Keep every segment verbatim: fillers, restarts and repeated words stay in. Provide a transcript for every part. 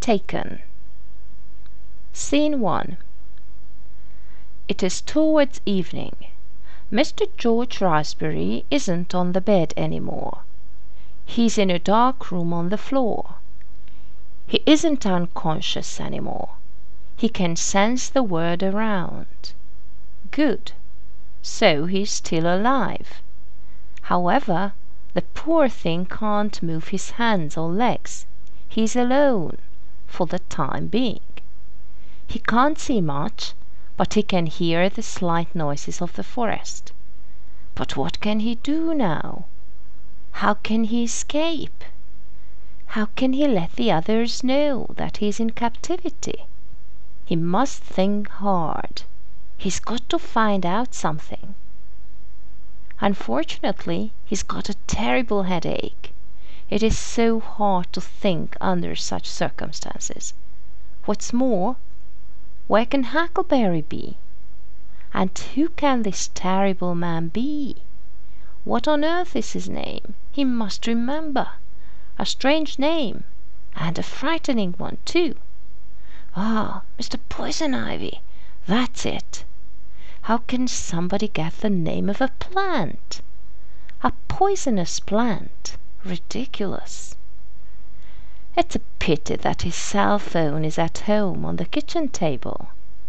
Taken. Scene one. It is towards evening. Mister George Raspberry isn't on the bed any more. He's in a dark room on the floor. He isn't unconscious any more. He can sense the world around. Good. So he's still alive. However, the poor thing can't move his hands or legs. He's alone, for the time being. He can't see much, but he can hear the slight noises of the forest. But what can he do now? How can he escape? How can he let the others know that he's in captivity? He must think hard. He's got to find out something. Unfortunately, he's got a terrible headache. It is so hard to think under such circumstances. What's more, where can Huckleberry be? And who can this terrible man be? What on earth is his name? He must remember. A strange name, and a frightening one too. Ah, Mister Poison Ivy, that's it. How can somebody get the name of a plant? A poisonous plant. Ridiculous. It's a pity that his cell phone is at home on the kitchen table.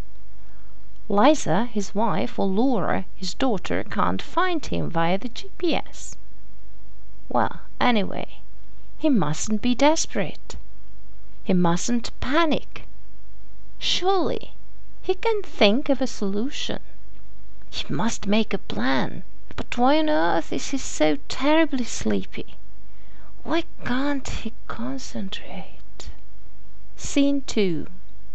Liza, his wife, or Laura, his daughter, can't find him via the G P S. Well, anyway, he mustn't be desperate. He mustn't panic. Surely he can think of a solution. He must make a plan. But why on earth is he so terribly sleepy? Why can't he concentrate? Scene two.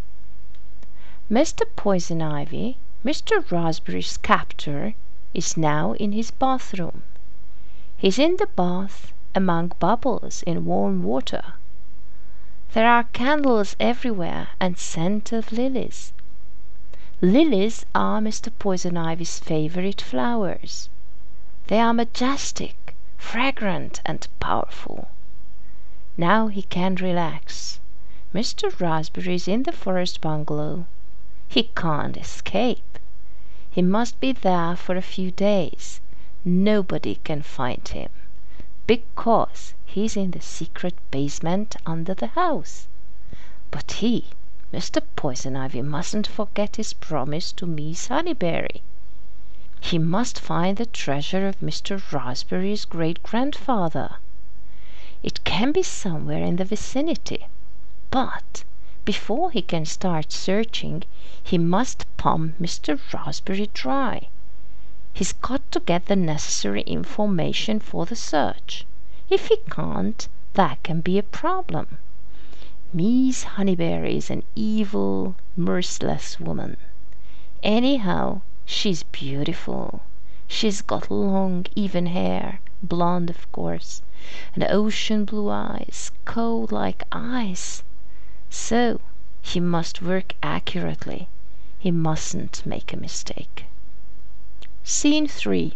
Mister Poison Ivy, Mister Raspberry's captor, is now in his bathroom. He's in the bath among bubbles in warm water. There are candles everywhere and scent of lilies. Lilies are Mister Poison Ivy's favourite flowers. They are majestic, fragrant, and powerful. Now he can relax. Mister Raspberry is in the forest bungalow. He can't escape. He must be there for a few days. Nobody can find him, because he's in the secret basement under the house. But he, Mister Poison Ivy, mustn't forget his promise to Miss Honeyberry. He must find the treasure of Mister Raspberry's great-grandfather. It can be somewhere in the vicinity, but before he can start searching, he must pump Mister Raspberry dry. He's got to get the necessary information for the search. If he can't, that can be a problem. Miss Honeyberry is an evil, merciless woman. Anyhow, she's beautiful. She's got long, even hair, blonde of course, and ocean blue eyes, cold like ice. So he must work accurately. He mustn't make a mistake. Scene three.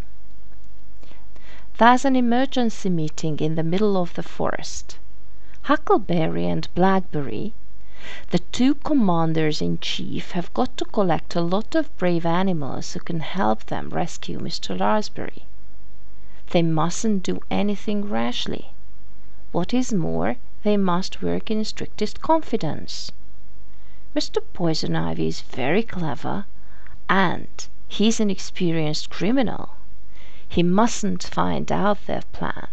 There's an emergency meeting in the middle of the forest. Huckleberry and Blackberry, the two commanders-in-chief, have got to collect a lot of brave animals who can help them rescue Mister Raspberry. They mustn't do anything rashly. What is more, they must work in strictest confidence. Mister Poison Ivy is very clever, and he's an experienced criminal. He mustn't find out their plan.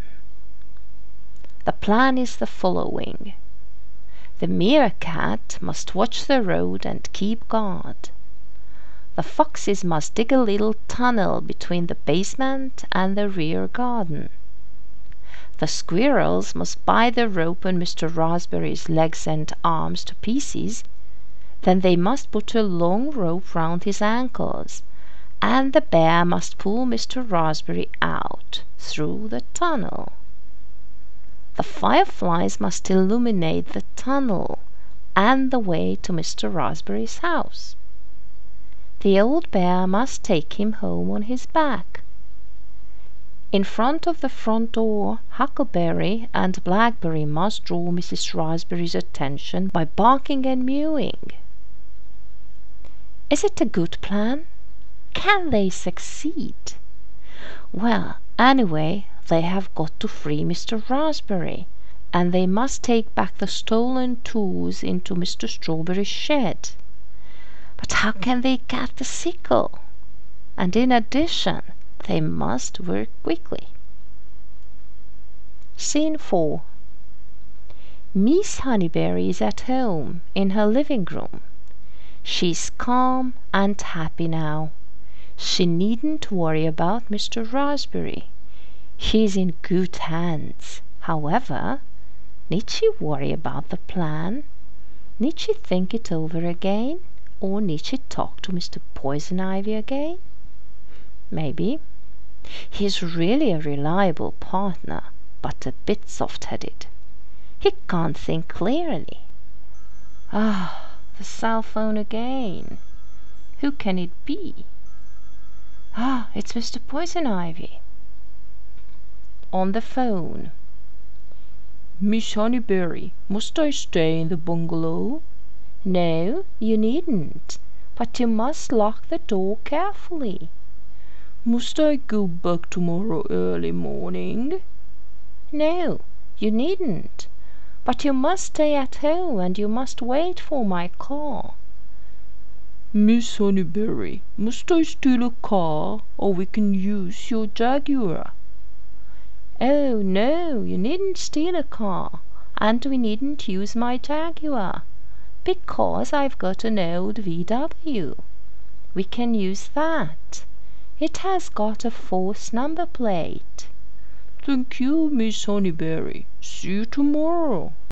The plan is the following. The meerkat must watch the road and keep guard. The foxes must dig a little tunnel between the basement and the rear garden. The squirrels must bite the rope on Mister Raspberry's legs and arms to pieces. Then they must put a long rope round his ankles, and the bear must pull Mister Raspberry out through the tunnel. The fireflies must illuminate the tunnel and the way to Mister Raspberry's house. The old bear must take him home on his back. In front of the front door, Huckleberry and Blackberry must draw Missus Raspberry's attention by barking and mewing. Is it a good plan? Can they succeed? Well, anyway, they have got to free Mister Raspberry, and they must take back the stolen tools into Mister Strawberry's shed. But how can they get the sickle? And in addition, they must work quickly. Scene four. Miss Honeyberry is at home in her living room. She's calm and happy now. She needn't worry about Mister Raspberry. He's in good hands. However, need she worry about the plan? Need she think it over again? Or need she talk to Mister Poison Ivy again? Maybe. He's really a reliable partner, but a bit soft-headed. He can't think clearly. Ah, the cell phone again. Who can it be? Ah, it's Mister Poison Ivy. On the phone. Miss Honeyberry, must I stay in the bungalow? No, you needn't, but you must lock the door carefully. Must I go back tomorrow early morning? No, you needn't, but you must stay at home and you must wait for my car. Miss Honeyberry, must I steal a car, or we can use your Jaguar? Oh, no, you needn't steal a car, and we needn't use my Jaguar, because I've got an old V W. We can use that. It has got a false number plate. Thank you, Miss Honeyberry. See you tomorrow.